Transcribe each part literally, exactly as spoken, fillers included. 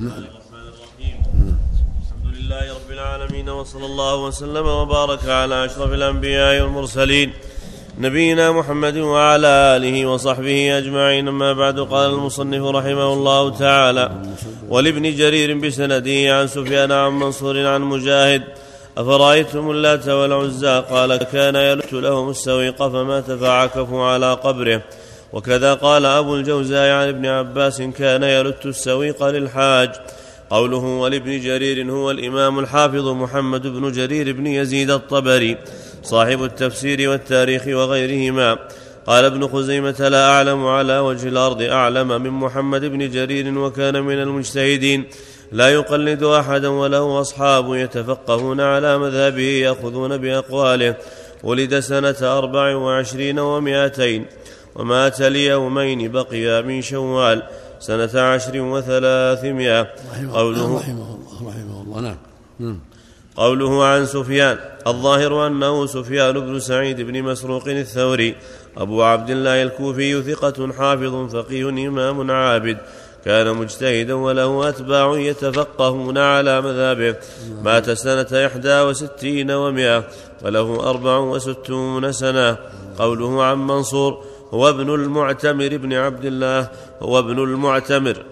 الله الرحمن الرحيم. الحمد لله رب العالمين، وصلى الله وسلم وبارك على أشرف الأنبياء والمرسلين نبينا محمد وعلى آله وصحبه أجمعين. أما بعد، قال المصنف رحمه الله تعالى: ولابن جرير بسنده عن سفيان عن منصور عن مجاهد: أفرأيتم اللات والعزى؟ قال: كان يلت لهم السويق فمات فعكفوا على قبره. وكذا قال أبو الجوزاء عن ابن عباس: كان يلت السويق للحاج. قوله ولابن جرير هو الإمام الحافظ محمد بن جرير بن يزيد الطبري صاحب التفسير والتاريخ وغيرهما. قال ابن خزيمة: لا أعلم على وجه الأرض أعلم من محمد بن جرير، وكان من المجتهدين لا يقلد أحدا، وله أصحاب يتفقهون على مذهبه يأخذون بأقواله. ولد سنة أربع وعشرين ومائتين، ومات ليومين بقيا من شوال سنة عشر وثلاثمائة. قوله رحمه الله رحمه الله نعم. قوله عن سفيان: الظاهر أنه سفيان بن سعيد بن مسروق الثوري أبو عبد الله الكوفي، ثقة حافظ فقيه إمام عابد، كان مجتهدا وله أتباع يتفقهون على مذهبه. مات سنة إحدى وستين ومائة، وله أربع وستون سنة. قوله عن منصور: هو ابن المعتمر ابن عبد الله هو ابن المعتمر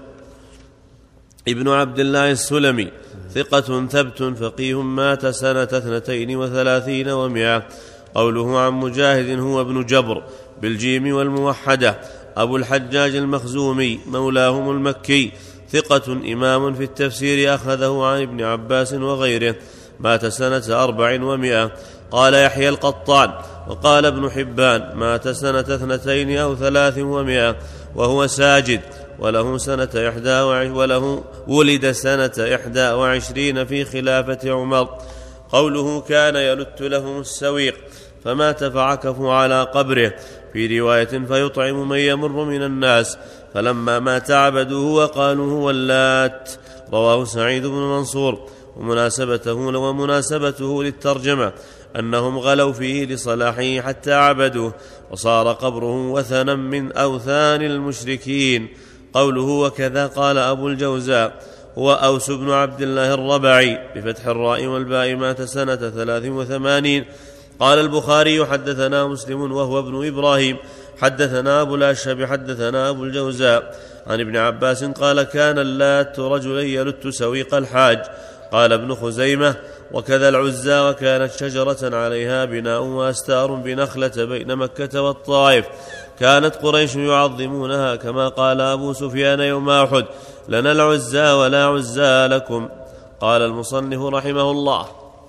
ابن عبد الله السلمي، ثقة ثبت فقيه، مات سنة اثنتين وثلاثين ومائة. قوله عن مجاهد: هو ابن جبر بالجيم والموحدة أبو الحجاج المخزومي مولاهم المكي، ثقة إمام في التفسير، أخذه عن ابن عباس وغيره، مات سنة أربع ومائة. قال يحيى القطان: وقال ابن حبان: مات سنة اثنتين أو ثلاث ومائة، وهو ساجد، وله سنة إحدى وله ولد سنة إحدى وعشرين في خلافة عمر. قوله كان يلت لهم السويق فمات فعكفوا على قبره، في رواية: فيطعم من يمر من الناس، فلما مات عبدوه وقالوا هو اللات. رواه سعيد بن منصور. ومناسبته ومناسبته للترجمة أنهم غلوا فيه لصلاحه حتى عبدوه، وصار قبره وثنا من أوثان المشركين. قوله وكذا قال أبو الجوزاء: هو أوس بن عبد الله الربعي بفتح الراء والباء، مات سنة ثلاث وثمانين. قال البخاري: حدثنا مسلم وهو ابن إبراهيم حدثنا أبو الأشهب حدثنا أبو الجوزاء عن ابن عباس قال: كان اللات رجلا يلت سويق الحاج. قال ابن خزيمة: وكذا العزى، وكانت شجرة عليها بناء وأستار بنخلة بين مكة والطائف، كانت قريش يعظمونها، كما قال أبو سفيان يوم أحد: لنا العزى ولا عزى لكم. قال المصنف رحمه الله: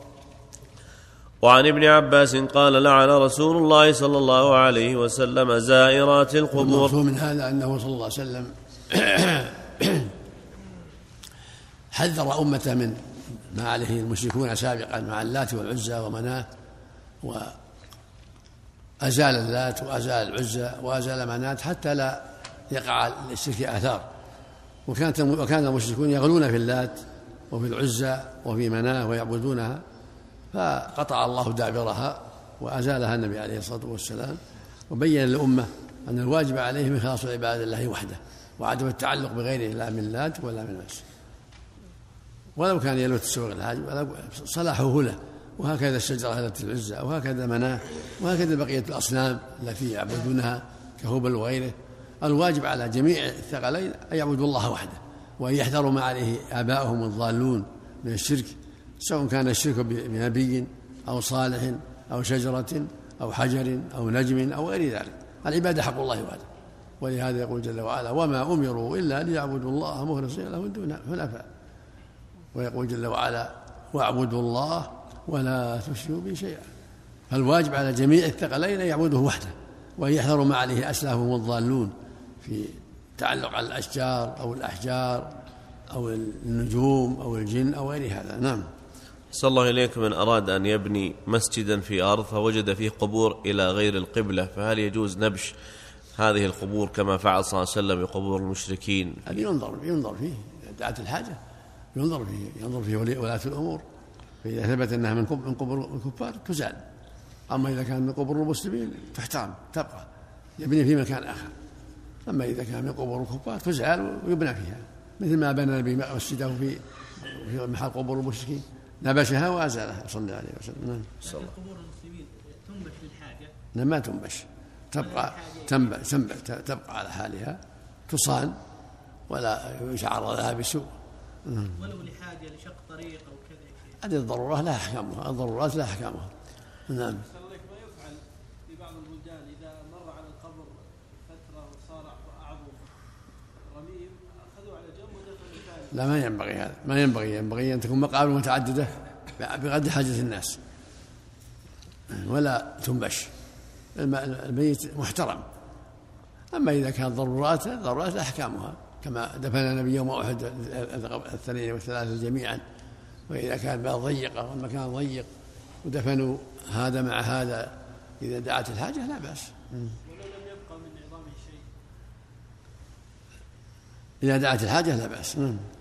وعن ابن عباس قال: لعن رسول الله صلى الله عليه وسلم زائرات القبور. من هذا أنه صلى الله عليه وسلم حذر أمته من ما عليه المشركون سابقا مع اللات والعزى ومناه، وأزال اللات وأزال العزى وأزال مناه حتى لا يقع للشرك آثار. وكانت وكان المشركون يغلون في اللات وفي العزى وفي مناه ويعبدونها، فقطع الله دابرها وأزالها النبي عليه الصلاة والسلام، وبين للأمة أن الواجب عليهم إخلاص عبادة الله وحده، وعدم التعلق بغيره لا من اللات ولا من العزى، ولو كان يلوت السوق الحاج صلاحه له. وهكذا الشجرة التي العزى، وهكذا مناه، وهكذا بقية الأصنام التي يعبدونها كهبل وغيره. الواجب على جميع الثقلين أن يعبدوا الله وحده، وأن يحذروا ما عليه آباؤهم الضالون من الشرك، سواء كان الشرك بنبي أو صالح أو شجرة أو حجر أو نجم أو غير ذلك. العبادة حق الله وحده، ولهذا يقول جل وعلا: وما أمروا إلا ليعبدوا الله مخلصين له الدين حنفاء. ويقول جل وعلا: واعبدوا الله ولا تشركوا به شيئا. فالواجب على جميع الثقلين أن يعبدوه وحده، وأن يحذروا ما عليه أسلافهم الضالون في تعلق على الأشجار أو الأحجار أو النجوم أو الجن أو غير هذا. نعم. صلى الله إليك: من أراد أن يبني مسجدا في أرض فوجد فيه قبور إلى غير القبلة، فهل يجوز نبش هذه القبور كما فعل صلى الله عليه وسلم بقبور المشركين؟ هذا ينظر ينظر فيه دعت الحاجة، ينظر فيه ينظر فيه ولاة الأمور، فإذا ثبت أنها من قبور الكفار تزال. أما إذا كان من قبور المسلمين تحترم تبقى، يبني في مكان آخر. أما إذا كان من قبور الكفار تزال ويبنى فيها. مثل ما بنى النبي مسجده في في محل قبور المشركين نبشها وأزالها صلى الله عليه وسلم. قبور المسلمين تنبش للحاجة؟ ما تنبش، تبقى تنبش تبقى على حالها، تصان ولا يشعر لها بسوء. ولو لحاجة لشق طريق أو كذا. هذه الضرورات لا أحكامها، الضرورات لا أحكامها. نعم. ما يفعل في بعض البلدان إذا مر على القبر فترة وصار أعظم رميم أخذوا على جنب ودفنوا. لا، ما ينبغي هذا، ما ينبغي ينبغي أن تكون مقابر متعددة بقدر حاجة الناس، ولا تنبش. الميت محترم. أما إذا كانت ضرورات ضرورات أحكامها، كما دفن النبي يوم أحد الاثنين والثلاثة جميعا. وإذا كان بلد ضيقة والمكان ضيق ودفنوا هذا مع هذا إذا دعت الحاجة لا بأس. ولو لم يبقى من عظامه شيء إذا دعت الحاجة لا بأس.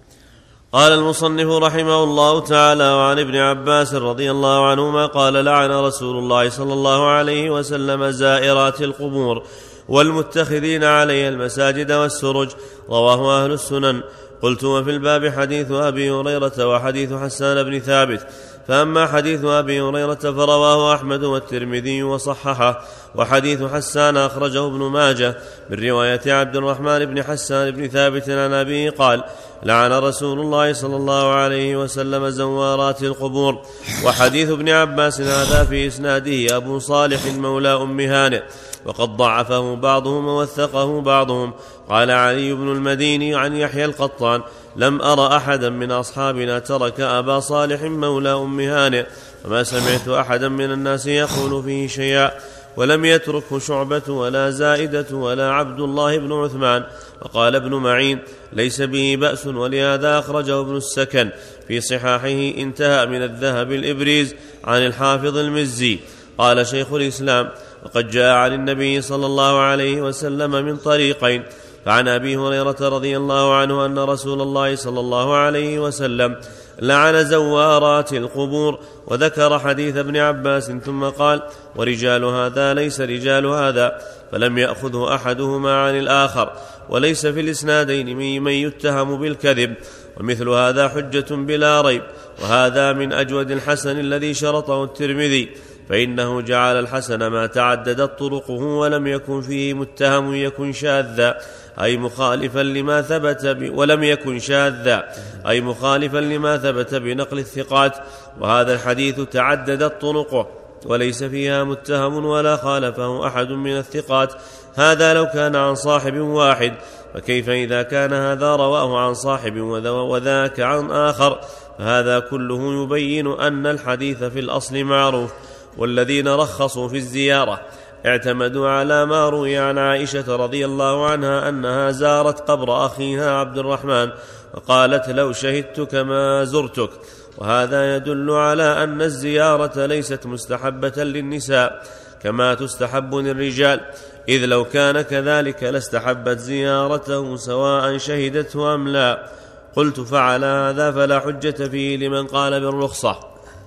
قال المصنف رحمه الله تعالى: وعن ابن عباس رضي الله عنهما قال: لعن رسول الله صلى الله عليه وسلم زائرات القبور والمتخذين عليها المساجد والسرج. رواه أهل السنن. قلت: وفي الباب حديث أبي هريرة وحديث حسان بن ثابت. فأما حديث أبي هريرة فرواه أحمد والترمذي وصححه، وحديث حسان أخرجه ابن ماجه من رواية عبد الرحمن بن حسان بن ثابت عن أبيه قال: لعن رسول الله صلى الله عليه وسلم زوارات القبور. وحديث ابن عباس هذا في إسناده أبو صالح مولى أم هانئ، وقد ضعفه بعضهم ووثقه بعضهم. قال علي بن المديني عن يحيى القطان: لم أرى أحدا من أصحابنا ترك أبا صالح مولى أم هانئ، وما سمعت أحدا من الناس يقول فيه شيئا، ولم يتركه شعبة ولا زائدة ولا عبد الله بن عثمان. وقال ابن معين: ليس به بأس، ولهذا أخرجه ابن السكن في صحاحه انتهى من الذهب الإبريز عن الحافظ المزي. قال شيخ الإسلام: وقد جاء عن النبي صلى الله عليه وسلم من طريقين. فعن أبي هريرة رضي الله عنه أن رسول الله صلى الله عليه وسلم لعن زوارات القبور، وذكر حديث ابن عباس ثم قال: ورجال هذا ليس رجال هذا، فلم يأخذه أحدهما عن الآخر، وليس في الإسنادين من يتهم بالكذب، ومثل هذا حجة بلا ريب. وهذا من أجود الحسن الذي شرطه الترمذي، فإنه جعل الحسن ما تعددت طرقه ولم يكن فيه متهم يكن شاذا أي مخالفا لما ثبت ب... ولم يكن شاذا أي مخالفا لما ثبت بنقل الثقات. وهذا الحديث تعددت طرقه وليس فيها متهم ولا خالفه أحد من الثقات. هذا لو كان عن صاحب واحد، فكيف إذا كان هذا رواه عن صاحب وذاك عن آخر؟ فهذا كله يبين أن الحديث في الأصل معروف. والذين رخصوا في الزيارة اعتمدوا على ما روي عن عائشة رضي الله عنها أنها زارت قبر أخيها عبد الرحمن وقالت: لو شهدتك ما زرتك. وهذا يدل على أن الزيارة ليست مستحبة للنساء كما تستحب للرجال، إذ لو كان كذلك لاستحبت زيارته سواء شهدته أم لا. قلت: فعلى هذا فلا حجة فيه لمن قال بالرخصة.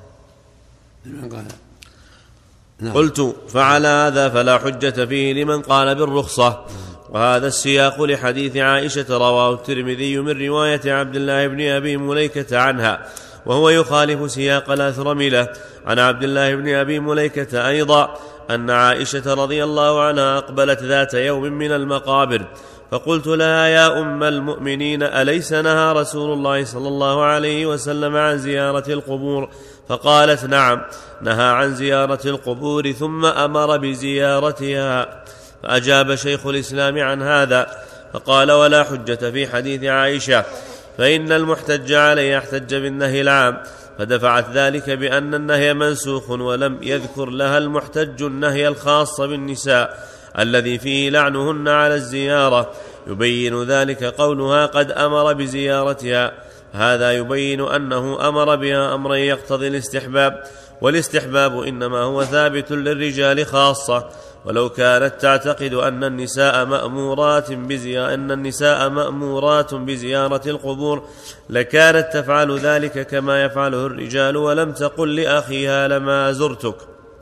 قلت: فعلى هذا فلا حجة فيه لمن قال بالرخصة. وهذا السياق لحديث عائشة رواه الترمذي من رواية عبد الله بن أبي مليكة عنها، وهو يخالف سياق الأثرملة عن عبد الله بن أبي مليكة أيضا أن عائشة رضي الله عنها أقبلت ذات يوم من المقابر، فقلت لها: يا أم المؤمنين، أليس نهى رسول الله صلى الله عليه وسلم عن زيارة القبور؟ فقالت: نعم، نهى عن زيارة القبور ثم أمر بزيارتها. فأجاب شيخ الإسلام عن هذا فقال: ولا حجة في حديث عائشة، فإن المحتج عليه احتج بالنهي العام، فدفعت ذلك بأن النهي منسوخ، ولم يذكر لها المحتج النهي الخاص بالنساء الذي فيه لعنهن على الزيارة. يبين ذلك قولها: قد أمر بزيارتها. هذا يبين أنه أمر بها أمرا يقتضي الاستحباب، والاستحباب إنما هو ثابت للرجال خاصة. ولو كانت تعتقد أن النساء مأمورات بزيارة أن النساء مأمورات بزيارة القبور لكانت تفعل ذلك كما يفعله الرجال، ولم تقل لأخيها: لما زرتك.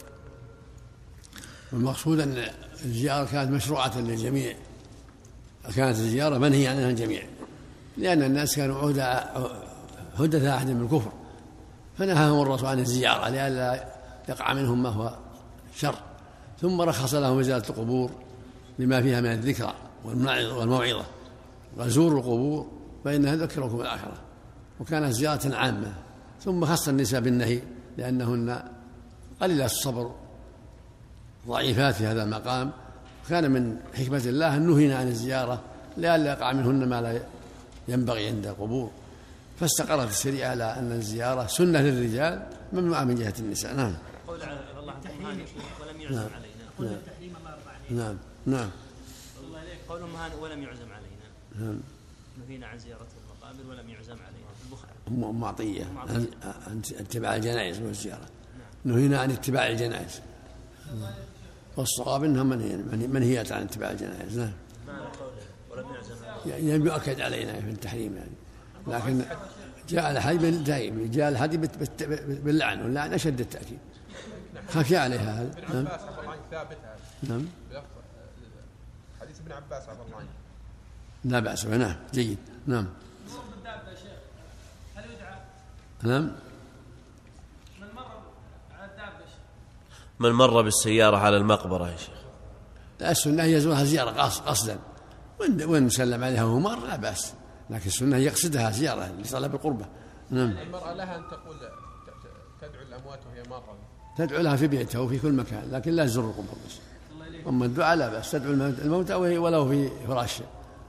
المقصود أن الزيارة كانت مشروعة للجميع، كانت الزيارة منهي عنها الجميع، لأن الناس كانوا حدث أحد من الكفر، فنهاهم الرسول عن الزيارة لئلا يقع منهم ما هو شر، ثم رخص لهم زيارة القبور لما فيها من الذكرى والموعظة، وزوروا القبور فإنها تذكركم الآخرة، وكانت زيارة عامة. ثم خص النساء بالنهي لأنهن قليلات الصبر ضعيفات في هذا المقام، كان من حكمة الله أن نهينا عن الزيارة لئلا يقع منهن ما لا ينبغي عند القبور، فاستقرت الشريعة على أن الزيارة سنة للرجال ممنوعة من جهة النساء. نعم. قول الله عنه ولم يعزم علينا. قول التحريم ما أربع نعم نعم. قولهم هان ولم يعزم علينا. نعم. نهينا عن زيارة المقابر ولم يعزم علينا. البخاري. معطية عن اتباع الجنائز والزيارة. نهينا عن اتباع الجنائز، والصواب انها منهيات عن اتباع الجنائز. نعم. يعني يؤكد علينا في التحريم يعني، لكن جاء الحديث دائما، جاء الحديث باللعن، واللعن اشد التاكيد، خفي عليها هذا. نعم. نعم. حديث ابن عباس عبد الله لا بأس به. نعم جيد. نعم. هل يدعى؟ نعم. من مر على الدابة من مر بالسيارة على المقبرة يا شيخ، السنة هي يزورها زيارة قصدا، وإن سلم عليها ومر لا بأس، لكن السنة يقصدها زيارة لطلب القربة. نعم. المرأة لها أن تقول تدعو الأموات وهي مارة، تدعو لها في بيتها وفي كل مكان، لكن لا تزور القبور بس. أما الدعاء لا بأس، تدعو الموتى ولو في فراشها.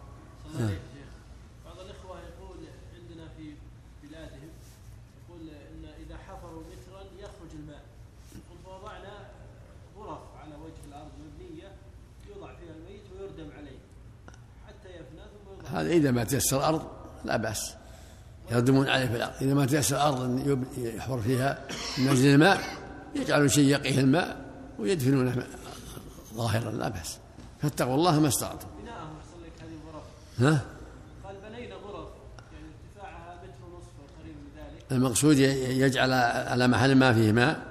بعض الإخوة يقول عندنا في بلادهم يقول إن إذا حفروا مترا يخرج الماء، فوضعنا غرف على وجه الأرض مبنية يوضع فيها الميت ويردم عليه حتى يفنى ثم يوضع. هذا إذا ما تيسر الأرض لا بأس، يردمون عليه في الأرض. إذا ما تيسر الأرض يحفر فيها نزل الماء يجعلون شيء يقيه الماء ويدفنونه ظاهرا لا بأس، فاتقوا الله ما استطعتم. ها؟ قال بنينا غرف يعني ارتفاعها متر ونصف وقريب من ذلك. المقصود يجعل على محل ما فيه ماء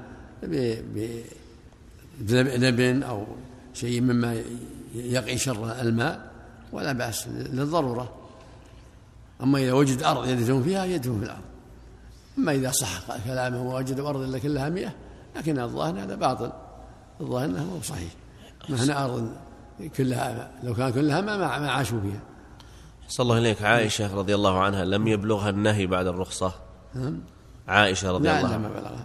بلبن أو شيء مما يقي شر الماء ولا بأس للضرورة. أما إذا وجد أرض يدفن فيها يدفن في الأرض. أما إذا صح كلامه ووجد أرض إلا كلها مياه، لكن الظاهر هذا باطل، الظاهر أنه صحيح، ما هنا أرض كلها، لو كان كلها ما ما عاشوا فيها. صلى الله عليك. عائشة رضي الله عنها لم يبلغها النهي بعد الرخصة؟ عائشة رضي الله عنها لا ما بلغها.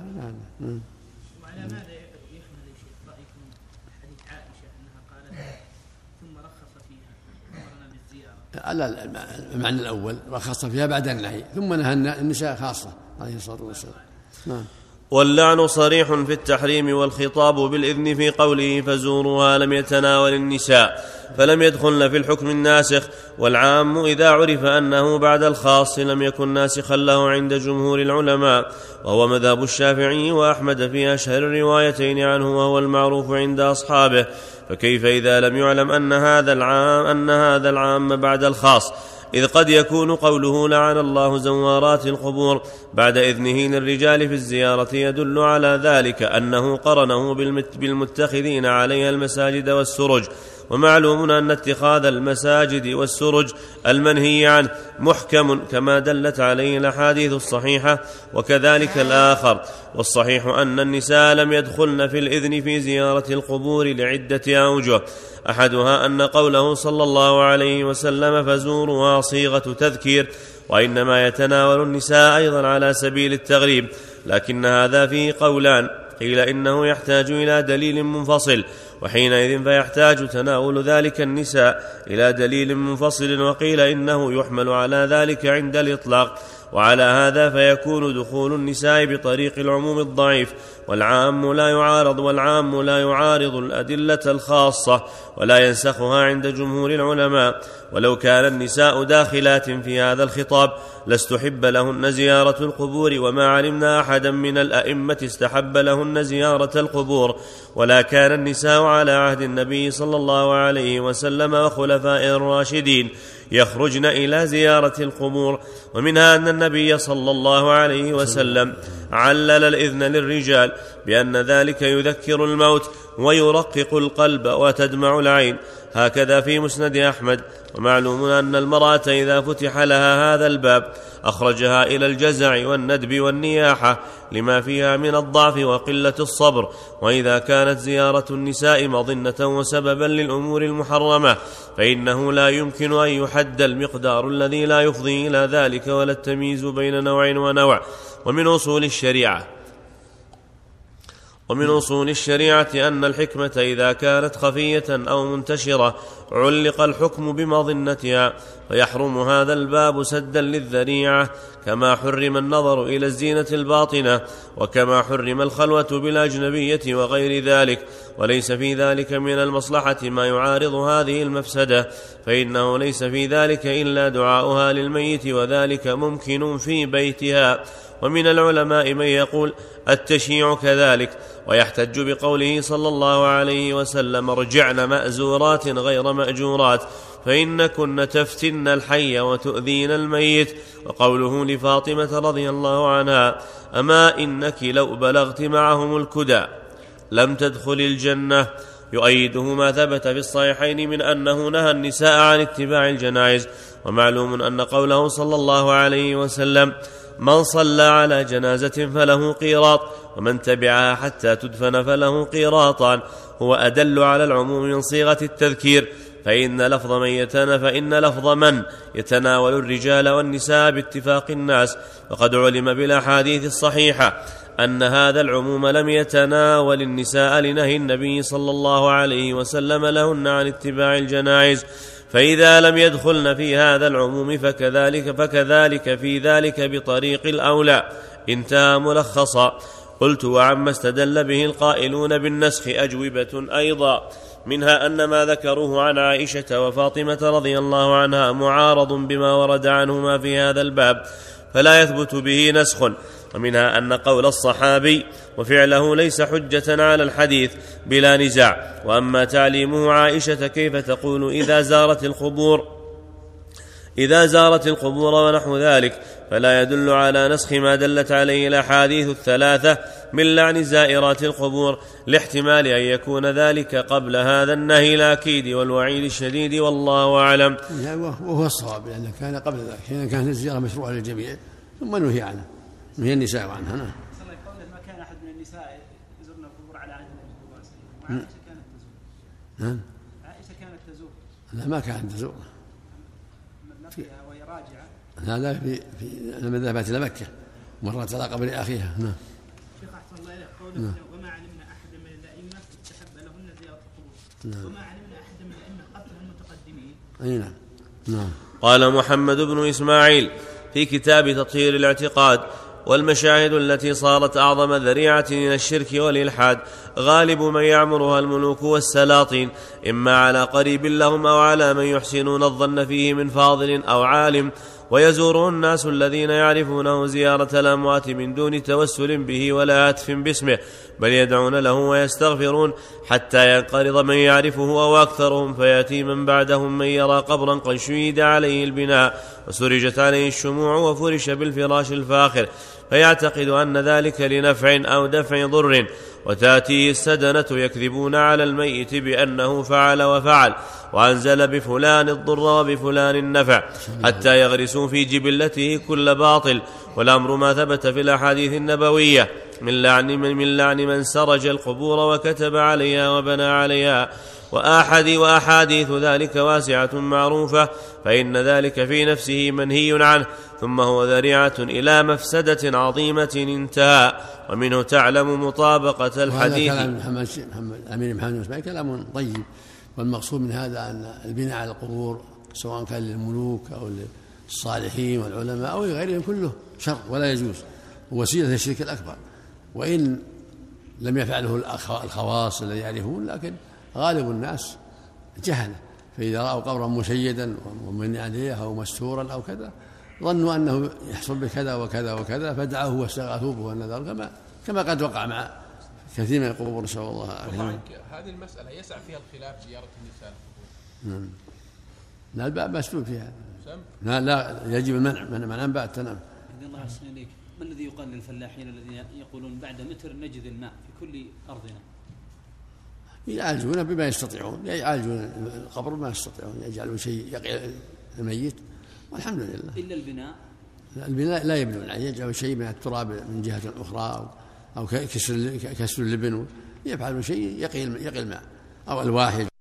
وعلى ماذا يحمل يا شيخ رأيكم حديث عائشة أنها قالت ثم رخص فيها أمرنا بالزيارة؟ لا المعنى الأول رخص فيها بعد النهي، ثم نهى النساء خاصة عليه الصلاة والسلام. نعم. واللعن صريح في التحريم، والخطاب بالإذن في قوله فزوروها لم يتناول النساء، فلم يدخلن في الحكم الناسخ. والعام إذا عرف أنه بعد الخاص لم يكن ناسخا له عند جمهور العلماء، وهو مذهب الشافعي وأحمد في أشهر الروايتين عنه، وهو المعروف عند أصحابه. فكيف إذا لم يعلم أن هذا العام أن هذا العام بعد الخاص، إذ قد يكون قوله لعن الله زوارات القبور بعد إذنه للرجال في الزيارة يدل على ذلك أنه قرنه بالمتخذين عليها المساجد والسرج. ومعلوم أن اتخاذ المساجد والسرج المنهي عنه محكم كما دلت عليه الأحاديث الصحيحة، وكذلك الآخر. والصحيح أن النساء لم يدخلن في الإذن في زيارة القبور لعدة أوجه، أحدها أن قوله صلى الله عليه وسلم فزورها صيغة تذكير، وإنما يتناول النساء أيضا على سبيل التغريب، لكن هذا فيه قولان، قيل إنه يحتاج إلى دليل منفصل، وحينئذ فيحتاج تناول ذلك النساء إلى دليل منفصل، وقيل إنه يحمل على ذلك عند الإطلاق. وعلى هذا فيكون دخول النساء بطريق العموم الضعيف، والعام لا يعارض والعام لا يعارض الأدلة الخاصة ولا ينسخها عند جمهور العلماء. ولو كان النساء داخلات في هذا الخطاب لاستحب لهن زيارة القبور، وما علمنا أحدا من الأئمة استحب لهن زيارة القبور، ولا كان النساء على عهد النبي صلى الله عليه وسلم وخلفائه الراشدين يخرجن إلى زيارة القبور. ومنها أن النبي صلى الله عليه وسلم علل الإذن للرجال بأن ذلك يذكر الموت ويرقق القلب وتدمع العين، هكذا في مسند أحمد. ومعلوم أن المرأة إذا فتح لها هذا الباب أخرجها إلى الجزع والندب والنياحة لما فيها من الضعف وقلة الصبر. وإذا كانت زيارة النساء مظنة وسببا للأمور المحرمة فإنه لا يمكن أن يحد المقدار الذي لا يفضي إلى ذلك ولا التمييز بين نوع ونوع. ومن أصول الشريعة ومن أصول الشريعة أن الحكمة إذا كانت خفية أو منتشرة علق الحكم بمظنتها فيحرم هذا الباب سدا للذريعة، كما حرم النظر إلى الزينة الباطنة، وكما حرم الخلوة بالأجنبية وغير ذلك. وليس في ذلك من المصلحة ما يعارض هذه المفسدة، فإنه ليس في ذلك إلا دعاؤها للميت، وذلك ممكن في بيتها. ومن العلماء من يقول التشييع كذلك، ويحتج بقوله صلى الله عليه وسلم ارجعن مأزورات غير مأجورات فإن كن تفتن الحي وتؤذين الميت. وقوله لفاطمة رضي الله عنها أما إنك لو بلغت معهم الكدى لم تدخل الجنة، يؤيده ما ثبت في الصحيحين من أنه نهى النساء عن اتباع الجنائز. ومعلوم أن قوله صلى الله عليه وسلم من صلى على جنازة فله قيراط ومن تبعها حتى تدفن فله قيراطان هو أدل على العموم من صيغة التذكير، فإن لفظ من يتنا فإن لفظ من يتناول الرجال والنساء باتفاق الناس. وقد علم بالأحاديث الصحيحة أن هذا العموم لم يتناول النساء لنهي النبي صلى الله عليه وسلم لهن عن اتباع الجنائز، فإذا لم يدخلن في هذا العموم فكذلك فكذلك في ذلك بطريق الأولى. انتهى ملخصا. قلت وعما استدل به القائلون بالنسخ أجوبة أيضا، منها أن ما ذكروه عن عائشة وفاطمة رضي الله عنها معارض بما ورد عنهما في هذا الباب فلا يثبت به نسخ، ومنها أن قول الصحابي وفعله ليس حجة على الحديث بلا نزاع. وأما تعليمه عائشة كيف تقول إذا زارت القبور إذا زارت القبور ونحو ذلك فلا يدل على نسخ ما دلت عليه الأحاديث الثلاثة من لعن زائرات القبور، لاحتمال أن يكون ذلك قبل هذا النهي الأكيد والوعيد الشديد، والله أعلم. وهو الصواب لأنه كان قبل ذلك حين كانت الزيارة مشروعة للجميع ثم نهي عنه نهي النساء عنها. نعم. ما كان أحد من النساء يزورن القبور على عهد النبي صلى الله عليه وسلم. وعائشة كانت تزور. نعم. عائشة كانت تزور. لا ما كانت تزور. وهي راجعة. هذا في في لما ذهبت إلى مكة مرت على قبر أخيها. نعم. شيخ أحسن الله إليك قوله وما علمنا أحدا من الأئمة استحب لهن زيارة القبور. وما علمنا أحدا من الأئمة قبل المتقدمين. أي نعم. نعم. قال محمد بن إسماعيل في كتاب تطهير الاعتقاد والمشاهد التي صارت أعظم ذريعة إلى الشرك والإلحاد غالب من يعمرها الملوك والسلاطين إما على قريب لهم أو على من يحسنون الظن فيه من فاضل أو عالم، ويزوره الناس الذين يعرفونه زيارة الأموات من دون توسل به ولا هتف باسمه، بل يدعون له ويستغفرون حتى ينقرض من يعرفه أو أكثرهم، فيأتي من بعدهم من يرى قبرا قد شيد عليه البناء وسرجت عليه الشموع وفرش بالفراش الفاخر فيعتقد أن ذلك لنفع أو دفع ضر، وتأتيه السدنة يكذبون على الميت بأنه فعل وفعل وأنزل بفلان الضر وبفلان النفع حتى يغرسوا في جبلته كل باطل. والأمر ما ثبت في الأحاديث النبوية من لعن من, من لعن من سرج القبور وكتب عليها وبنى عليها، وأحد وأحاديث ذلك واسعة معروفة، فإن ذلك في نفسه منهي عنه، ثم هو ذريعة إلى مفسدة عظيمة انتهى. ومنه تعلم مطابقة الحديث. هذا كلام محمد محمد أمير محمد إسماعيل كلام طيب، والمقصود من هذا أن البناء على القبور سواء كان للملوك أو للصالحين والعلماء أو لغيرهم كله شر ولا يجوز، وسيلة الشرك الأكبر، وإن لم يفعله الخواص الذي يعرفون، لكن غالب الناس جهله، فإذا رأوا قبرا مشيدا ومن عليه أو مستورا أو كذا ظنوا أنه يحصل بكذا وكذا وكذا فدعوه واستغاثوا به والنذر، كما كما قد وقع مع كثير من القبور، نسأل الله العافية. هذه المسألة يسع فيها الخلاف زيارة النساء القبور. نعم. لا الباب مسدود فيها. لا لا يجب المنع من من أنباء التنام. الله يحسن إليك. ما الذي يقال للفلاحين الذين يقولون بعد متر نجد الماء في كل أرضنا؟ يعالجونه بما يستطيعون، يعالجون القبر بما يستطيعون، يجعلون شيء يقي الميت والحمد لله. إلا البناء، البناء لا يبنون، يعني يجعلون شيء من التراب من جهة أخرى أو كسر كسر اللبن، يفعلون شيء يقي الماء أو الواحد.